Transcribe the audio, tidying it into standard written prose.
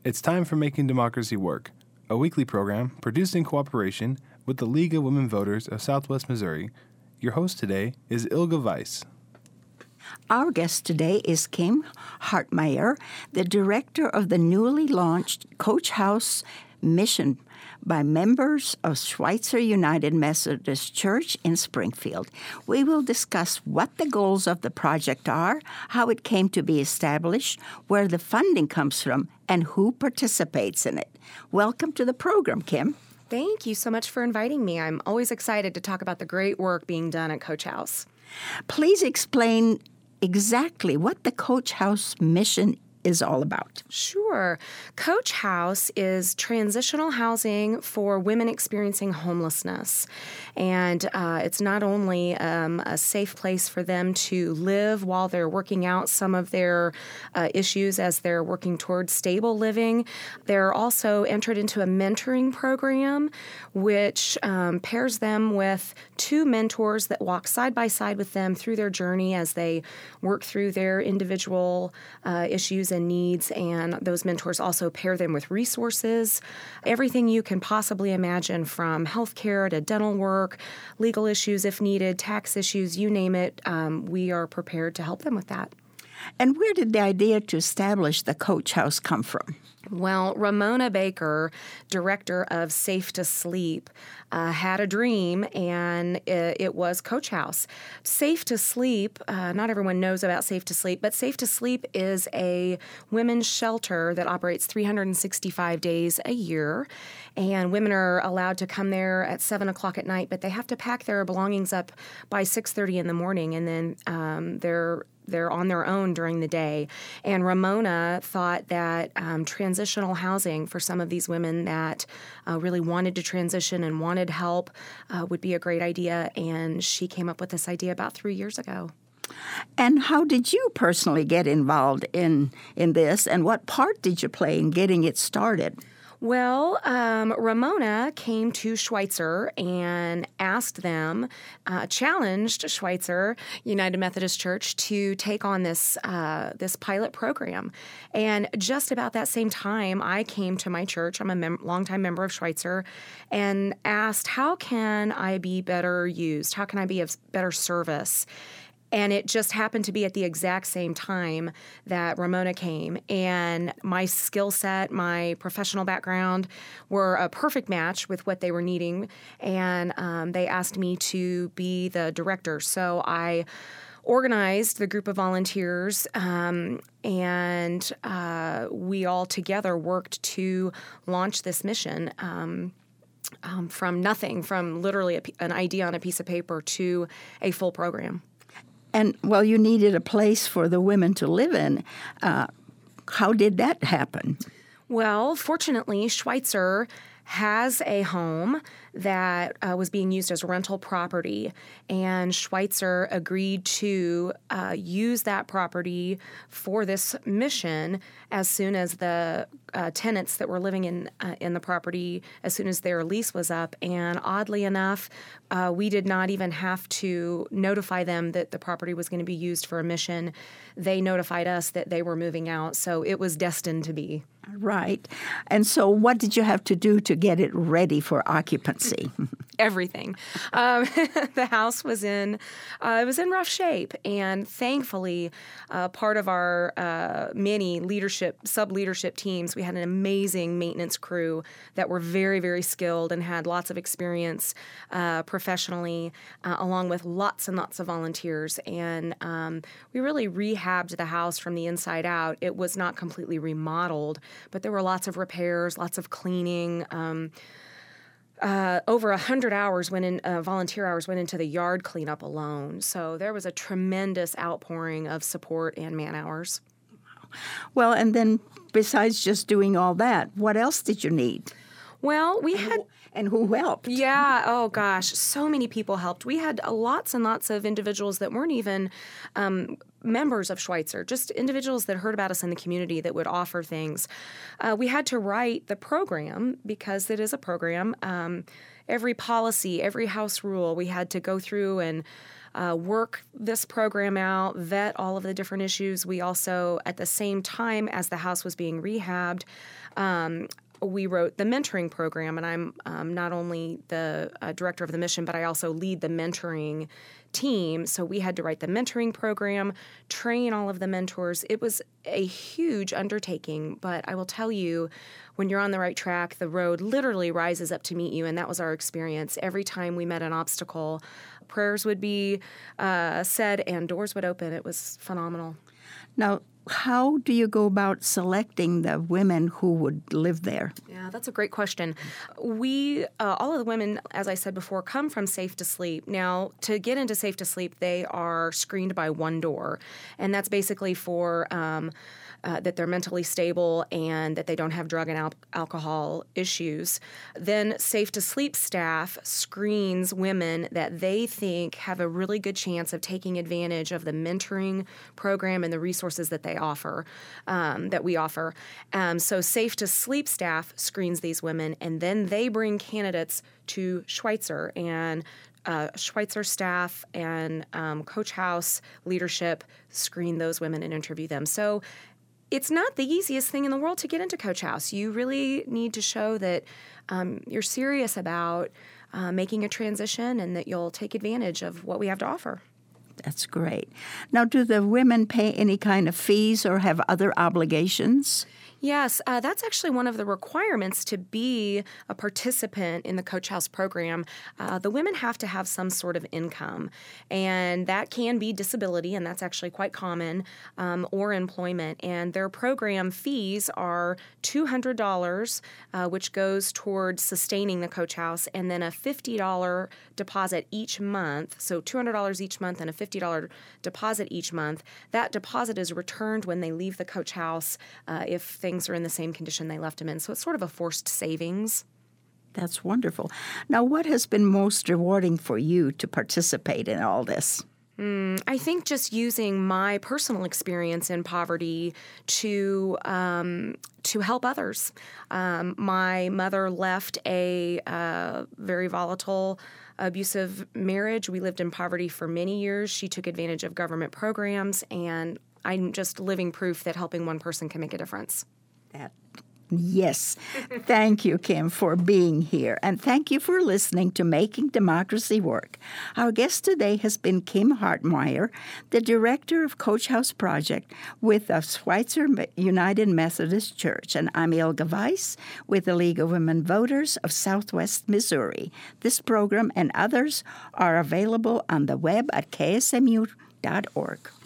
It's time for Making Democracy Work, a weekly program produced in cooperation with the League of Women Voters of Southwest Missouri. Your host today is Ilga Weiss. Our guest today is Kim Hartmeyer, the director of the newly launched Coach House mission by members of Schweitzer United Methodist Church in Springfield. We will discuss what the goals of the project are, how it came to be established, where the funding comes from, and who participates in it. Welcome to the program, Kim. Thank you so much for inviting me. I'm always excited to talk about the great work being done at Coach House. Please explain exactly what the Coach House mission is all about. Sure. Coach House is transitional housing for women experiencing homelessness. And it's not only a safe place for them to live while they're working out some of their issues as they're working towards stable living. They're also entered into a mentoring program, which pairs them with two mentors that walk side by side with them through their journey as they work through their individual issues and needs, and those mentors also pair them with resources, everything you can possibly imagine, from healthcare to dental work, legal issues if needed, tax issues, you name it. We are prepared to help them with that. And where did the idea to establish the Coach House come from? Well, Ramona Baker, director of Safe to Sleep, had a dream, and it was Coach House. Safe to Sleep, not everyone knows about Safe to Sleep, but Safe to Sleep is a women's shelter that operates 365 days a year, and women are allowed to come there at 7 o'clock at night, but they have to pack their belongings up by 6:30 in the morning, and then they're on their own during the day. And Ramona thought that transitional housing for some of these women that really wanted to transition and wanted help would be a great idea. And she came up with this idea about 3 years ago. And how did you personally get involved in this, and what part did you play in getting it started? Well, Ramona came to Schweitzer and asked them, challenged Schweitzer United Methodist Church to take on this pilot program. And just about that same time, I came to my church. I'm a longtime member of Schweitzer, and asked, how can I be better used? How can I be of better service? And it just happened to be at the exact same time that Ramona came. And my skill set, my professional background were a perfect match with what they were needing. And they asked me to be the director. So I organized the group of volunteers, and we all together worked to launch this mission. From nothing, from literally an idea on a piece of paper to a full program. And, well, you needed a place for the women to live in. How did that happen? Well, fortunately, Schweitzer has a home that was being used as rental property, and Schweitzer agreed to use that property for this mission as soon as the tenants that were living in the property, as soon as their lease was up. And oddly enough, we did not even have to notify them that the property was going to be used for a mission. They notified us that they were moving out, so it was destined to be. Right. And so what did you have to do to get it ready for occupancy? Everything. The house was in rough shape, and thankfully, part of our many sub-leadership teams, we had an amazing maintenance crew that were very, very skilled and had lots of experience professionally, along with lots and lots of volunteers. And we really rehabbed the house from the inside out. It was not completely remodeled, but there were lots of repairs, lots of cleaning. Over 100 hours volunteer hours went into the yard cleanup alone. So there was a tremendous outpouring of support and man hours. Well, and then besides just doing all that, what else did you need? Well, we had... And who helped? Yeah. Oh, gosh. So many people helped. We had lots and lots of individuals that weren't even members of Schweitzer, just individuals that heard about us in the community that would offer things. We had to write the program because it is a program. Every policy, every house rule, we had to go through and work this program out, vet all of the different issues. We also, at the same time as the house was being rehabbed, we wrote the mentoring program, and I'm not only the director of the mission, but I also lead the mentoring team. So we had to write the mentoring program, train all of the mentors. It was a huge undertaking, but I will tell you, when you're on the right track, the road literally rises up to meet you, and that was our experience. Every time we met an obstacle, prayers would be said and doors would open. It was phenomenal. Now, how do you go about selecting the women who would live there? Yeah, that's a great question. We, all of the women, as I said before, come from Safe to Sleep. Now, to get into Safe to Sleep, they are screened by one door, and that's basically for that they're mentally stable and that they don't have drug and alcohol issues. Then Safe to Sleep staff screens women that they think have a really good chance of taking advantage of the mentoring program and the resources that they offer, that we offer. So Safe to Sleep staff screens these women, and then they bring candidates to Schweitzer, and Schweitzer staff and Coach House leadership screen those women and interview them. So it's not the easiest thing in the world to get into Coach House. You really need to show that you're serious about making a transition and that you'll take advantage of what we have to offer. That's great. Now, do the women pay any kind of fees or have other obligations? Yes, that's actually one of the requirements to be a participant in the Coach House program. The women have to have some sort of income, and that can be disability, and that's actually quite common, or employment. And their program fees are $200, which goes towards sustaining the Coach House, and then a $50 deposit each month, so $200 each month and a $50 deposit each month. That deposit is returned when they leave the Coach House if things are in the same condition they left them in. So it's sort of a forced savings. That's wonderful. Now, what has been most rewarding for you to participate in all this? I think just using my personal experience in poverty to help others. My mother left a very volatile, abusive marriage. We lived in poverty for many years. She took advantage of government programs, and I'm just living proof that helping one person can make a difference. Yes. Thank you, Kim, for being here. And thank you for listening to Making Democracy Work. Our guest today has been Kim Hartmeyer, the director of Coach House Project with the Schweitzer United Methodist Church. And I'm Ilga Weiss with the League of Women Voters of Southwest Missouri. This program and others are available on the web at ksmu.org.